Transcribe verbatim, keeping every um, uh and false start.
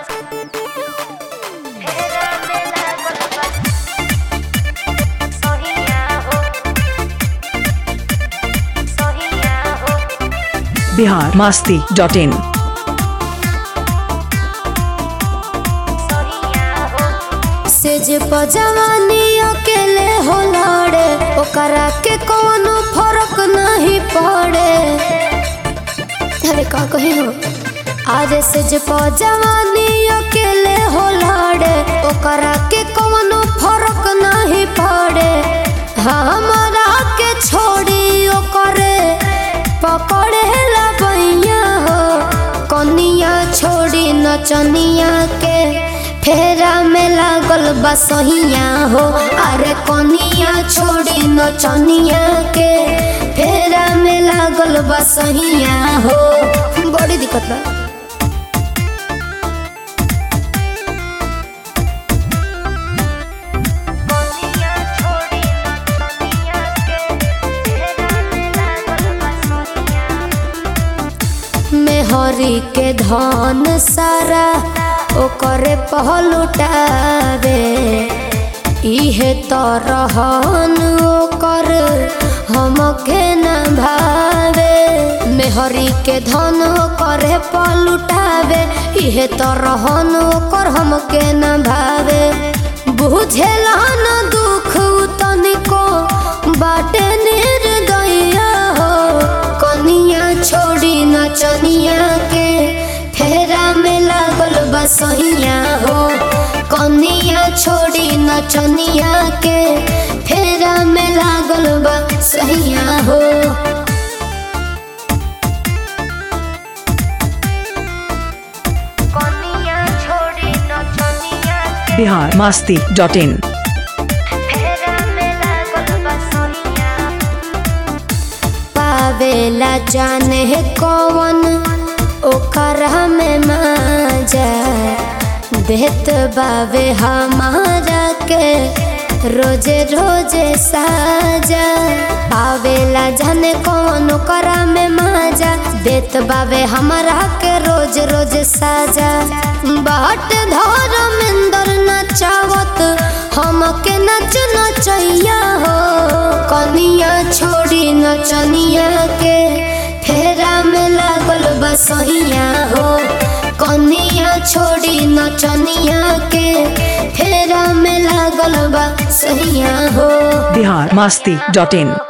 Bihar Masti dot इन। सेज पजवानी अकेले हो लड़े ओकरा के कोनो फर्क नहीं पड़े। अरे का कही हो आज सेज पजवानी अकेले हो लड़े ओकरा के कोनो फर्क नहीं पड़े। हमरा के छोड़ी ओकरे पकड़े लबैया हो कनिया छोड़ी नचनिया के फेरा में लागल बसहिया हो। अरे कनिया छोड़ी नचनिया के फेरा में लागल बसहिया हो। बड़ी दिक्कत बा। मेहरी के धन सारा ओकरे पहलुटावे इहे तो रहन ओकर हमके न भावे। मेहरी के धन ओकरे पहलुटावे इहे तो रहन ओकर हमके न भावे। बुझेला न दुख तनिको बाटे निर्दया हो कनिया छोड़ी नचनिया के फेरा में लागल बसहिया हो। कनिया छोड़ी नचनिया के फेरा में लागल बसहिया हो। कनिया छोड़ी नचनिया के बिहार मस्ती डॉट इन। फेरा में लागल बसहिया पावेला जाने कौन ओकरा में माजा देत बावे हमारा के रोजे रोजे साजा। पावेला जाने कौन ओकरा में माजा देत बावे हमारा के रोज रोज साजा। बाट धर्मेंद्र नचावत हमके नच नचैया हो कनिया छोड़ी नचनिया के फेरा में लागल बसहिया हो। कनिया छोड़ी नचनिया के फेरा में लागल बसहिया हो। बिहार मस्ती डॉट इन।